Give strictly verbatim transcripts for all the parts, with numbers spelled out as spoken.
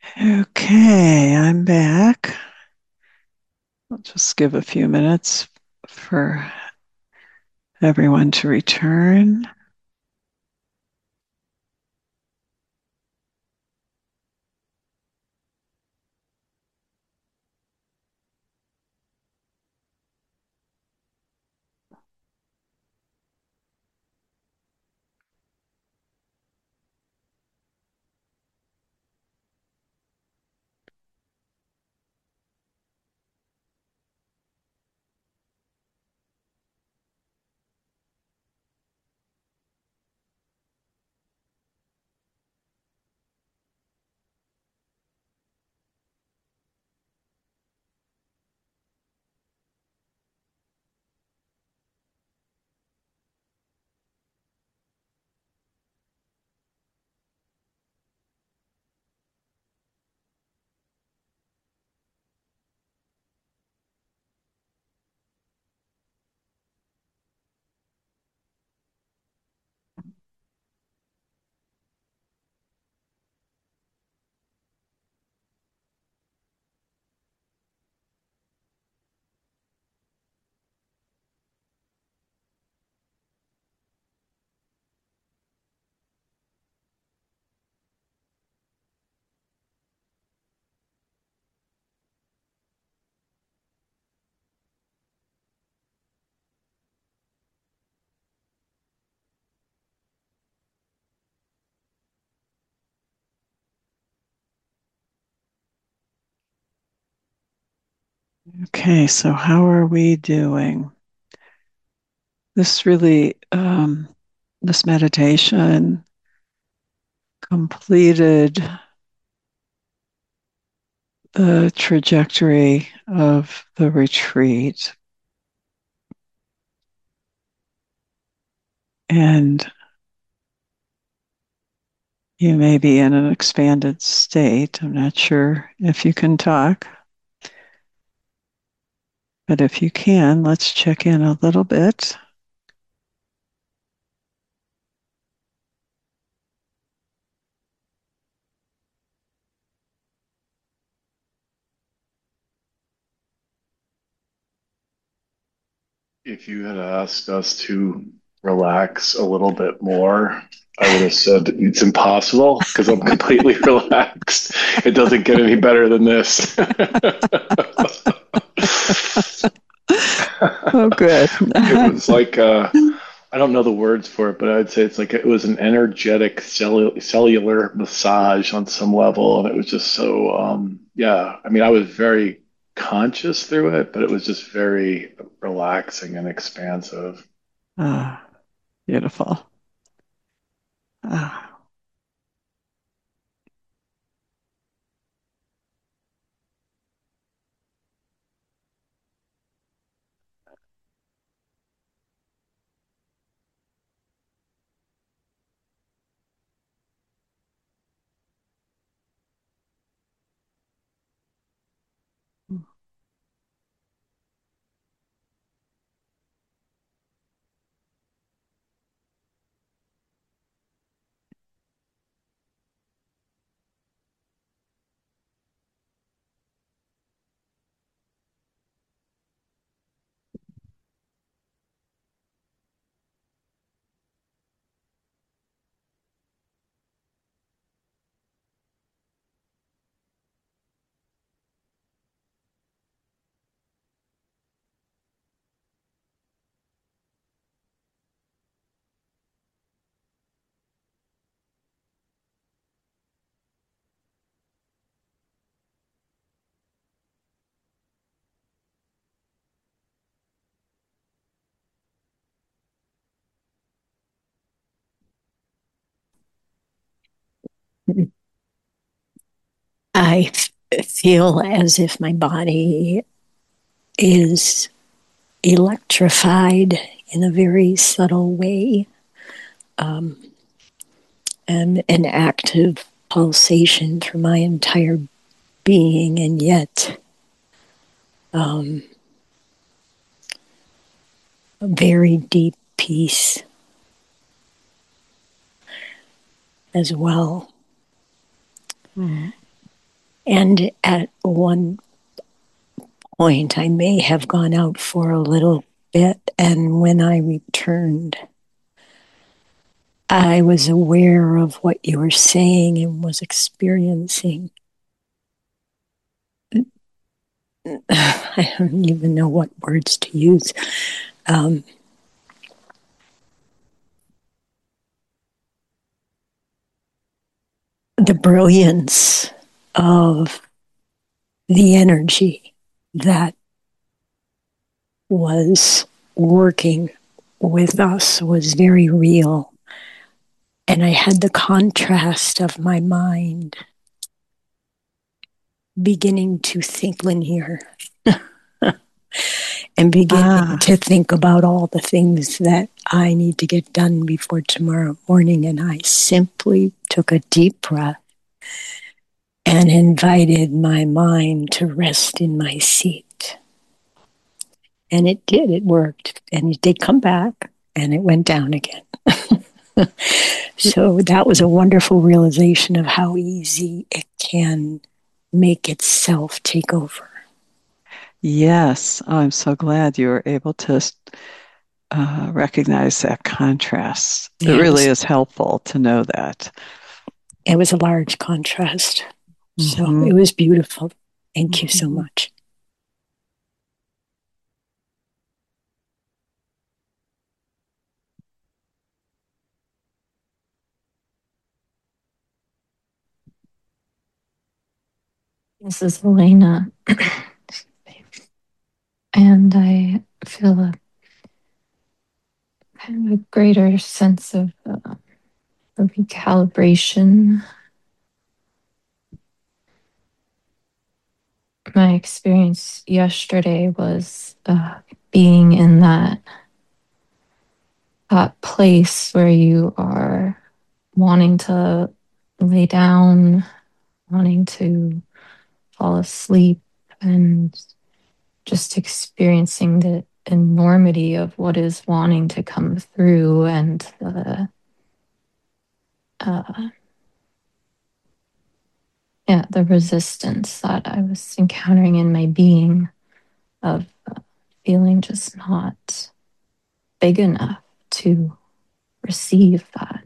Okay, I'm back. I'll just give a few minutes for everyone to return. Okay, so how are we doing? This really, um, this meditation completed the trajectory of the retreat. And you may be in an expanded state. I'm not sure if you can talk, but if you can, let's check in a little bit. If you had asked us to relax a little bit more, I would have said it's impossible because I'm completely relaxed. It doesn't get any better than this. Oh, good. It was like uh, I don't know the words for it, but I'd say it's like it was an energetic cellu- cellular massage on some level, and it was just so um, yeah. I mean, I was very conscious through it, but it was just very relaxing and expansive. Ah, beautiful. Ah. I f- feel as if my body is electrified in a very subtle way, um, and an active pulsation through my entire being, and yet um, a very deep peace as well. Mm. And at one point, I may have gone out for a little bit. And when I returned, I was aware of what you were saying and was experiencing. I don't even know what words to use. Um, the brilliance of the energy that was working with us was very real. And I had the contrast of my mind beginning to think linear and beginning Ah, to think about all the things that I need to get done before tomorrow morning. And I simply took a deep breath and invited my mind to rest in my seat. And it did, it worked. And it did come back and it went down again. So that was a wonderful realization of how easy it can make itself take over. yes. Oh, I'm so glad you were able to uh, recognize that contrast. It Yeah, it really was, is helpful to know that. it was a large contrast. So Hmm. it was beautiful. Thank you so Hmm. much. This is Elena, and I feel a kind of a greater sense of uh, a recalibration. My experience yesterday was uh, being in that that place where you are wanting to lay down, wanting to fall asleep, and just experiencing the enormity of what is wanting to come through and the uh, yeah, the resistance that I was encountering in my being of uh, feeling just not big enough to receive that.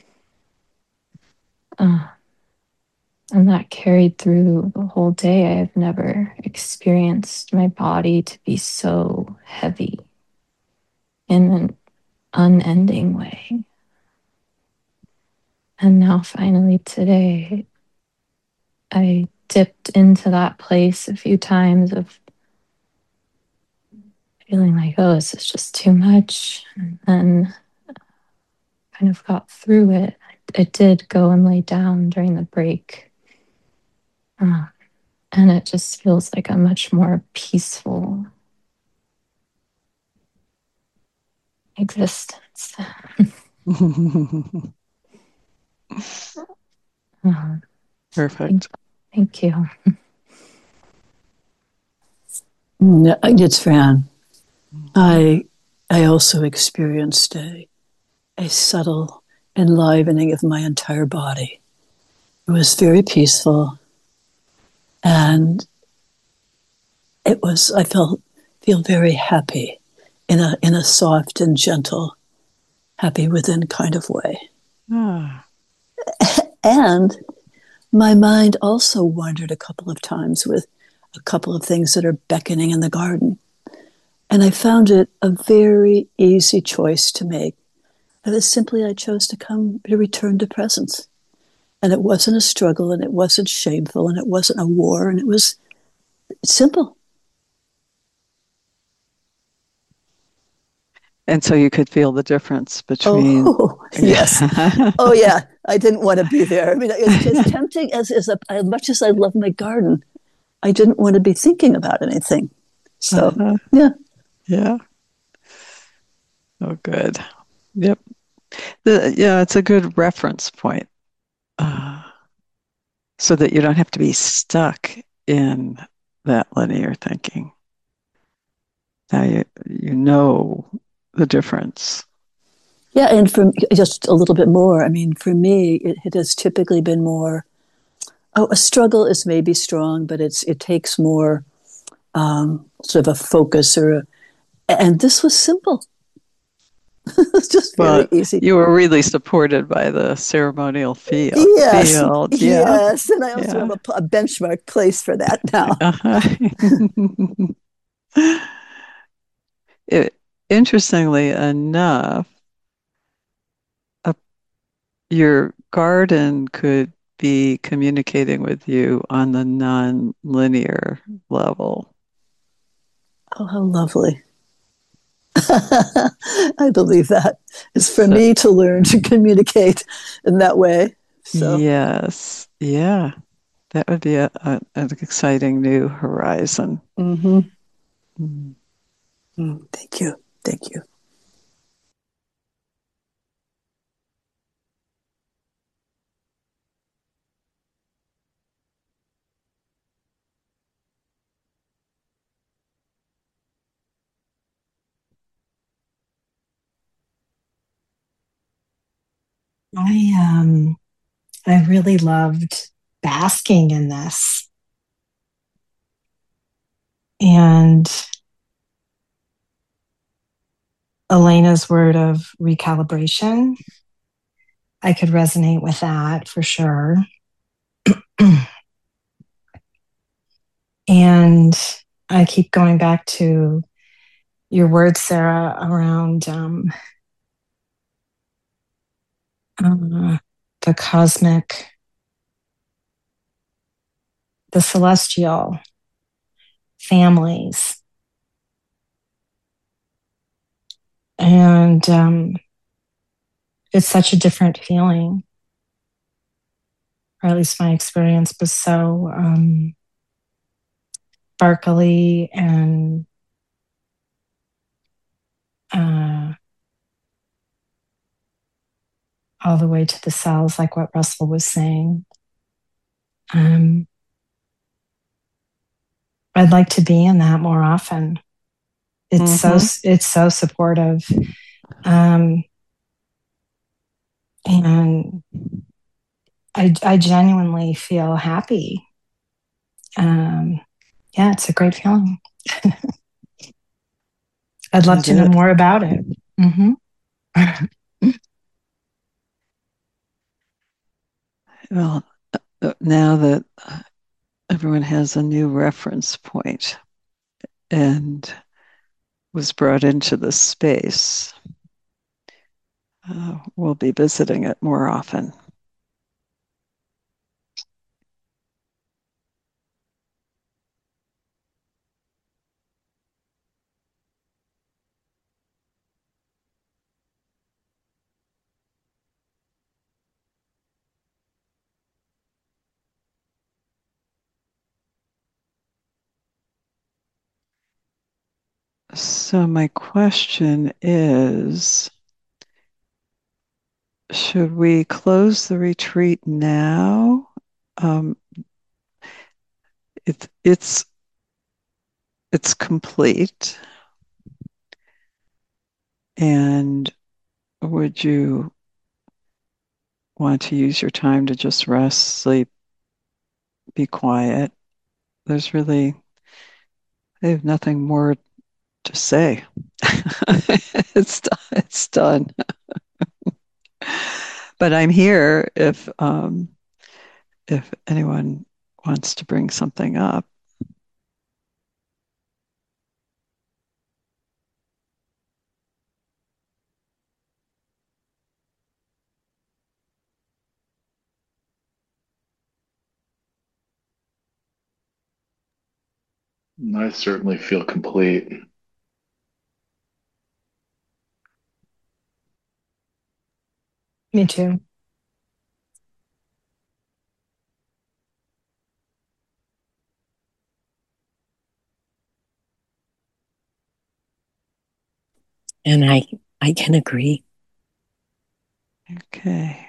Uh, and that carried through the whole day. I've never experienced my body to be so heavy in an unending way. And now, finally, today, I dipped into that place a few times of feeling like, oh, this is just too much. And then kind of got through it. I did go and lay down during the break. Uh, and it just feels like a much more peaceful existence. uh, thank, Perfect. thank you. It's Fran. I I also experienced a a subtle enlivening of my entire body. It was very peaceful, and it was I felt feel very happy in a in a soft and gentle, happy within kind of way. Ah, And my mind also wandered a couple of times with a couple of things that are beckoning in the garden. And I found it a very easy choice to make. It was simply I chose to come to return to presence. And it wasn't a struggle and it wasn't shameful and it wasn't a war and it was simple. and so you could feel the difference between. Oh, yes. Oh, yeah. I didn't want to be there. I mean, it's as tempting as, as, a, as much as I love my garden, I didn't want to be thinking about anything. So, Uh-huh. yeah. Yeah. Oh, good. Yep. The, yeah, it's a good reference point, uh, so that you don't have to be stuck in that linear thinking. Now you you know the difference. Yeah. And for just a little bit more, I mean, for me, it, it has typically been more Oh, a struggle is maybe strong, but it's it takes more um, sort of a focus or a, and this was simple. It's just very Well, easy. you were really supported by the ceremonial field. Yes, Field, yeah, yes, and I also yeah. have a, a benchmark place for that now. Uh-huh. It, interestingly enough, a, your garden could be communicating with you on the non-linear level. Oh, how lovely. I believe that. It's for So, me to learn to communicate in that way. So, yes, yeah, that would be a, a, an exciting new horizon. mm-hmm. Mm. Mm, thank you. Thank you. I um I really loved basking in this. And Elena's word of recalibration, I could resonate with that for sure. And I keep going back to your words, Sarah, around um, uh, the cosmic, the celestial families. And um, it's such a different feeling, or at least my experience was so um, sparkly and uh, all the way to the cells, like what Russell was saying. Um, I'd like to be in that more often. It's mm-hmm. so it's so supportive, um, and I I genuinely feel happy. Um, yeah, it's a great feeling. I'd love to know more about it. Mm-hmm. Well, now that everyone has a new reference point and was brought into the space, uh, we'll be visiting it more often. So my question is, should we close the retreat now? Um, it, it's it's complete. And would you want to use your time to just rest, sleep, be quiet? There's really, I have nothing more to say. it's done. It's done. But I'm here if um, if anyone wants to bring something up. I certainly feel complete. Me too. And I, I can agree. Okay.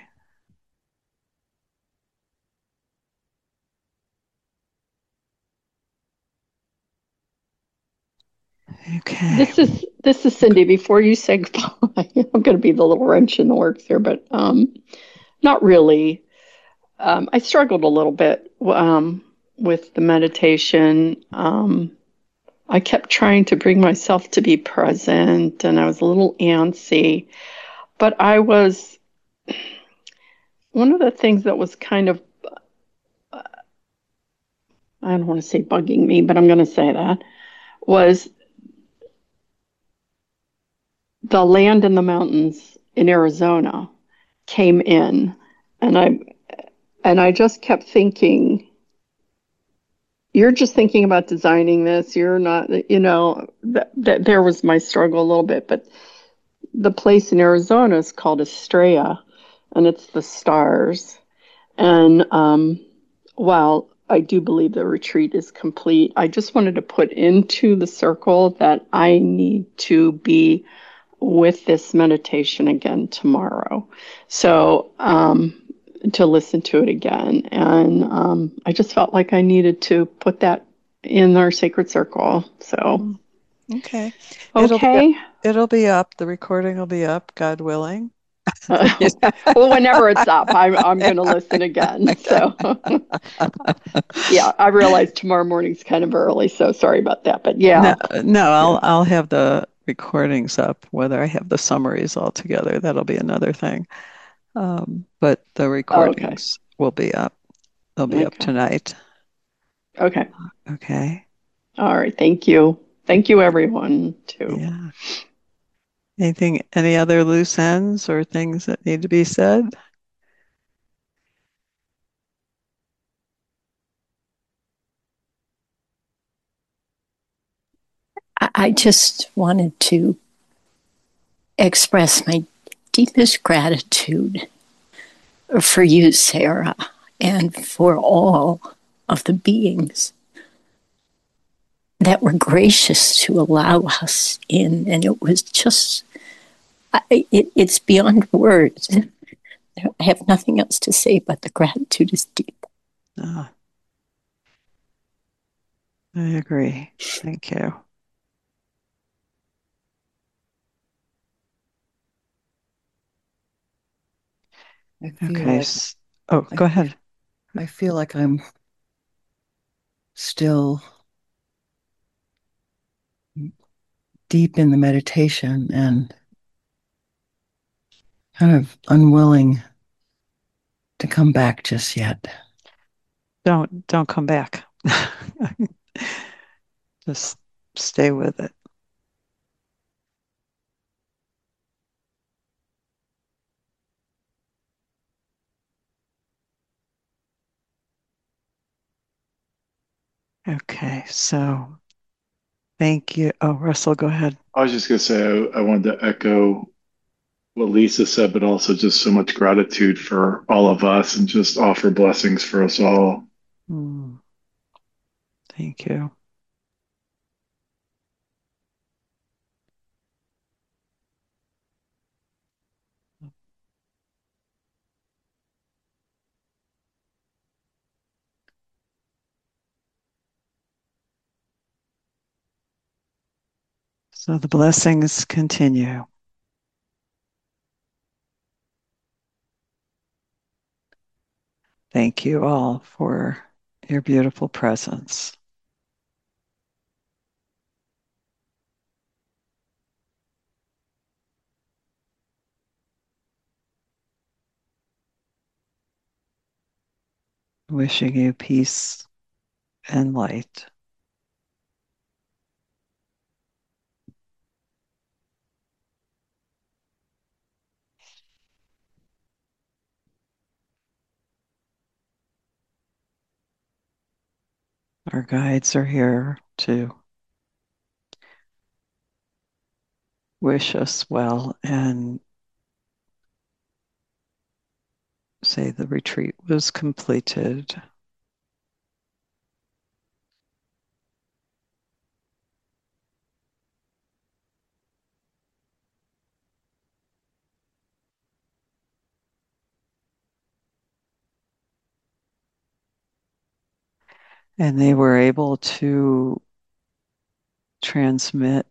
Okay. This is this is Cindy. Before you say goodbye, I'm going to be the little wrench in the works here, but um, not really. um, I struggled a little bit um, with the meditation. Um, I kept trying to bring myself to be present, and I was a little antsy. But I was, one of the things that was kind of, I don't want to say bugging me, but I'm going to say that, was the land in the mountains in Arizona came in, and I and I just kept thinking, you're just thinking about designing this. You're not, you know, that, that there was my struggle a little bit. But the place in Arizona is called Estrella, and it's the stars. And um, while I do believe the retreat is complete, I just wanted to put into the circle that I need to be with this meditation again tomorrow. So, um, to listen to it again. And um, I just felt like I needed to put that in our sacred circle. So, Okay. It'll be okay. it'll be up. The recording will be up, God willing. Uh, well, whenever it's up, I'm I'm going to listen again. So, yeah, I realize tomorrow morning's kind of early, so sorry about that. But No, yeah, no, I'll yeah. I'll have the recordings up. Whether I have the summaries all together, that'll be another thing. Um, but the Okay. recordings will be up. They'll be up Okay. tonight. Okay. Okay. All right. Thank you. Thank you, everyone, too. Yeah. Anything, any other loose ends or things that need to be said? I, I just wanted to express my deepest gratitude for you, Sarah, and for all of the beings that were gracious to allow us in. And it was just, I, it, it's beyond words. I have nothing else to say, but the gratitude is deep. Ah, I agree. Thank you. I feel Okay. like s- Oh, I go feel, ahead. I feel like I'm still deep in the meditation and kind of unwilling to come back just yet. Don't don't come back. Just stay with it. Okay. So thank you. Oh, Russell, go ahead. I was just going to say, I, I wanted to echo what Lisa said, but also just so much gratitude for all of us and just offer blessings for us all. Mm, thank you. So the blessings continue. Thank you all for your beautiful presence. Wishing you peace and light. Our guides are here to wish us well and say the retreat was completed. And they were able to transmit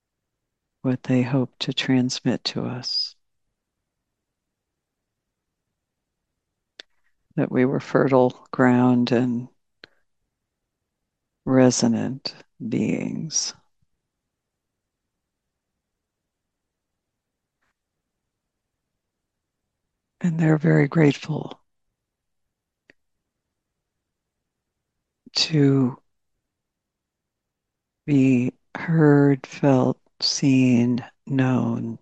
what they hoped to transmit to us. that we were fertile ground and resonant beings. And they're very grateful to be heard, felt, seen, known,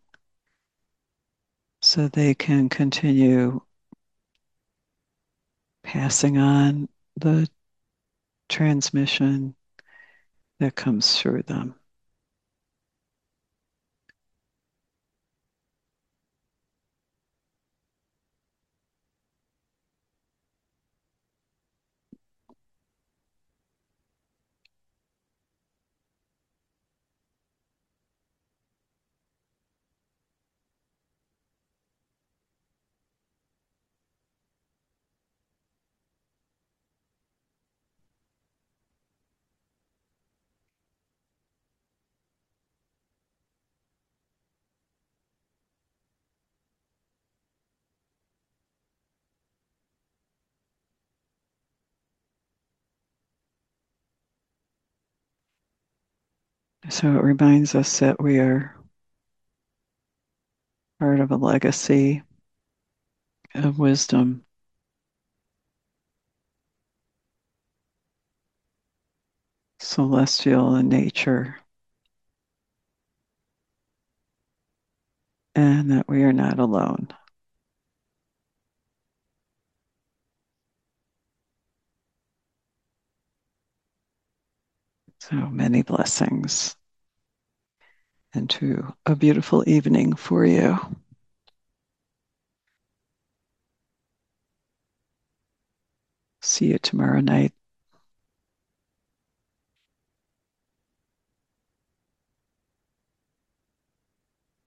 so they can continue passing on the transmission that comes through them. So it reminds us that we are part of a legacy of wisdom, celestial in nature, and that we are not alone. So many blessings, and to a beautiful evening for you. See you tomorrow night.